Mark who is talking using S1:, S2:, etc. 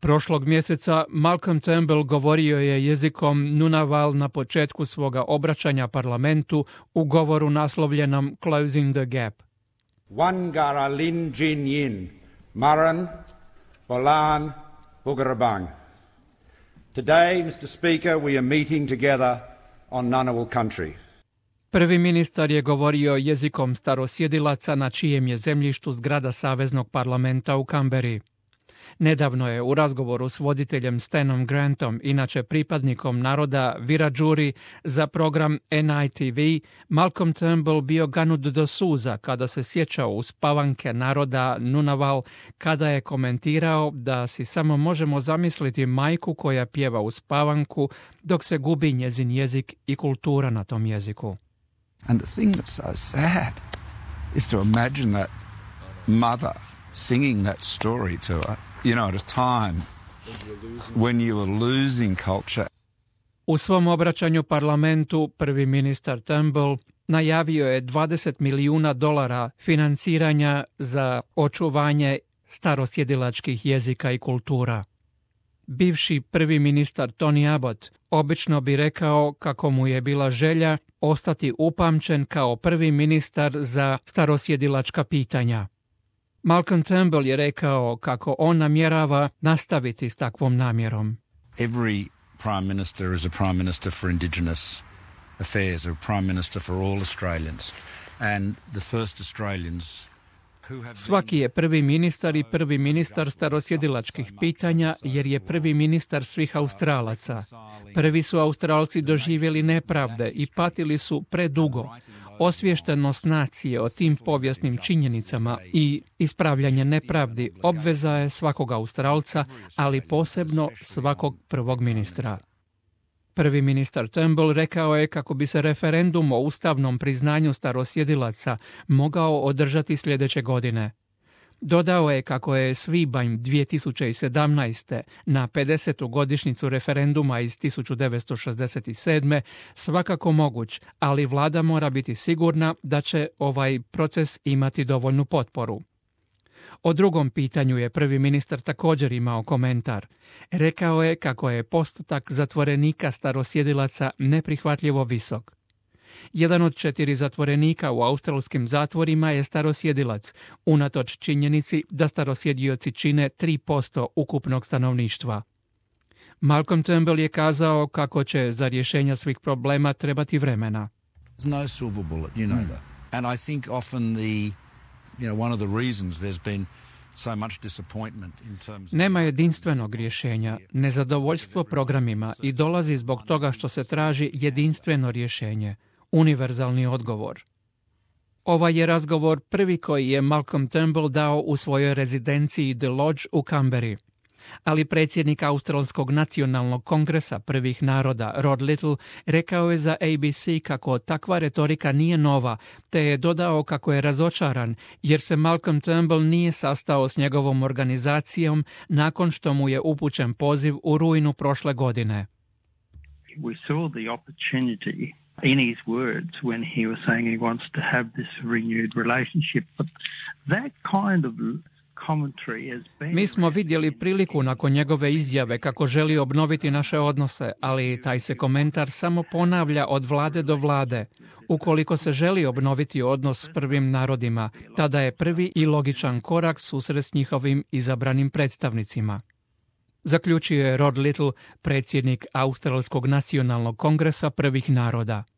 S1: Prošlog mjeseca Malcolm Turnbull govorio je jezikom Ngunnawal na početku svoga obraćanja parlamentu u govoru naslovljenom Closing the Gap.
S2: Wangara Lin Jin Yin, Maran, Bolan, Bugarabang. Today, Mr. Speaker, we are meeting together on Ngunnawal country.
S1: Prvi ministar je govorio jezikom starosjedilaca na čijem je zemljištu zgrada Saveznog parlamenta u Kamberi. Nedavno je u razgovoru s voditeljem Stanom Grantom, inače pripadnikom naroda Wiradjuri, za program NITV, Malcolm Turnbull bio ganut do suza kada se sjećao uspavanke naroda Ngunnawal, kada je komentirao da si samo možemo zamisliti majku koja pjeva uspavanku dok se gubi njezin jezik i kultura na tom jeziku.
S3: And the thing that's so sad is to imagine that mother singing that story to her, you know, at a time when you were losing culture.
S1: U svom obraćanju parlamentu prvi ministar Turnbull najavio je $20 milijuna financiranja za očuvanje starosjedilačkih jezika i kultura. Bivši prvi ministar Tony Abbott obično bi rekao kako mu je bila želja ostati upamćen kao prvi ministar za starosjedilačka pitanja. Malcolm Turnbull je rekao kako on namjerava nastaviti s takvom namjerom.
S3: Every prime minister is a prime minister for Indigenous affairs, a prime minister for all Australians. And the first Australians who have
S1: Svaki je prvi ministar i prvi ministar starosjedilačkih pitanja jer je prvi ministar svih Australaca. Prvi su Australci doživjeli nepravde i patili su predugo. Osviještenost nacije o tim povijesnim činjenicama i ispravljanje nepravdi obveza je svakog Australca, ali posebno svakog prvog ministra. Prvi ministar Turnbull rekao je kako bi se referendum o ustavnom priznanju starosjedilaca mogao održati sljedeće godine. Dodao je kako je svibanj 2017. na 50. godišnjicu referenduma iz 1967. svakako moguć, ali vlada mora biti sigurna da će ovaj proces imati dovoljnu potporu. O drugom pitanju je prvi ministar također imao komentar. Rekao je kako je postotak zatvorenika starosjedilaca neprihvatljivo visok. Jedan od 4 zatvorenika u australskim zatvorima je starosjedilac, unatoč činjenici da starosjedioci čine 3% ukupnog stanovništva. Malcolm Turnbull je kazao kako će za rješenja svih problema trebati vremena.
S3: no silver bullet, you know that. And I think often one of the reasons there's been so much disappointment in terms of...
S1: Nema jedinstvenog rješenja. Nezadovoljstvo programima i dolazi zbog toga što se traži jedinstveno rješenje, univerzalni odgovor. Ovaj je razgovor prvi koji je Malcolm Turnbull dao u svojoj rezidenciji The Lodge u Kamberi. Ali predsjednik Australskog nacionalnog kongresa prvih naroda Rod Little rekao je za ABC kako takva retorika nije nova, te je dodao kako je razočaran jer se Malcolm Turnbull nije sastao s njegovom organizacijom nakon što mu je upućen poziv u rujnu prošle godine.
S4: We saw the opportunity in his words when he was saying he wants to have this renewed relationship, but that kind of
S1: Mi smo vidjeli priliku nakon njegove izjave kako želi obnoviti naše odnose, ali taj se komentar samo ponavlja od vlade do vlade. Ukoliko se želi obnoviti odnos s prvim narodima, tada je prvi i logičan korak susret s njihovim izabranim predstavnicima. Zaključio je Rod Little, predsjednik Australskog nacionalnog kongresa prvih naroda.